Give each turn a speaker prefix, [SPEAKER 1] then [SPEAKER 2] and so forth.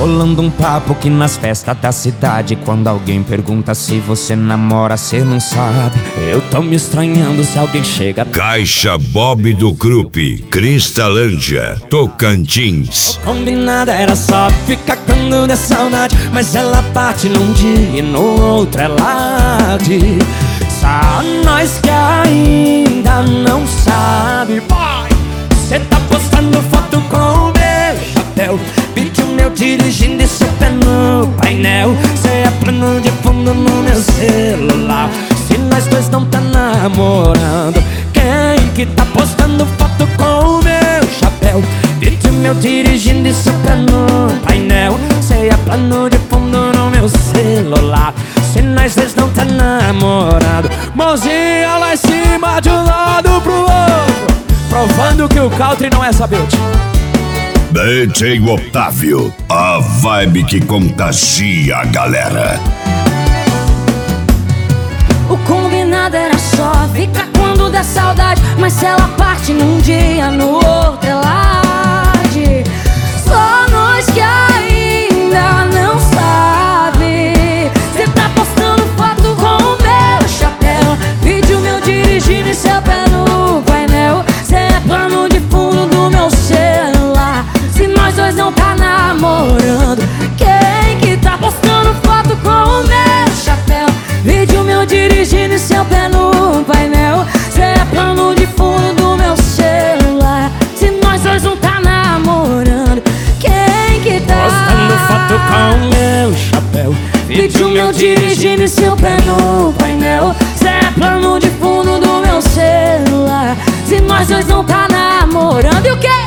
[SPEAKER 1] Rolando um papo que nas festas da cidade, quando alguém pergunta se você namora, cê não sabe. Eu tô me estranhando se alguém chega.
[SPEAKER 2] Caixa Bob do Krupp, Cristalândia, Tocantins.
[SPEAKER 1] O combinado era só ficar quando der saudade, mas ela parte num dia e no outro ela arde. Só nós que ainda não sabe. Cê tá postando foto com o meu chapéu, vídeo meu dirigindo e seu pé no painel. Cê é plano de fundo no meu celular. Se nós dois não tá namorando, quem que tá postando foto com o meu chapéu, vídeo meu dirigindo e seu pé no painel. Cê é plano de fundo no meu celular. Se nós dois não tá namorando, mãozinha lá em cima de um lado pro outro, provando que o country não é sabete.
[SPEAKER 2] DJ Otávio, a vibe que contagia a galera.
[SPEAKER 3] O combinado era só ficar quando der saudade, mas se ela parte num dia, no outro ela arde. Só nós que ainda não sabe. Cê tá postando foto com o meu chapéu, vídeo meu dirigindo e seu pé no painel. Cê é plano de fundo do meu celular. Se nós dois não tá namorando, quem que tá postando foto com o meu chapéu, vídeo meu dirigindo e seu pé no painel. Cê é plano de fundo do meu celular. Se nós dois não tá namorando, quem que tá
[SPEAKER 1] postando foto com o meu chapéu,
[SPEAKER 3] vídeo meu dirigindo e seu pé no painel. Cê é plano de fundo do meu celular. Se nós dois não tá namorando, e o que?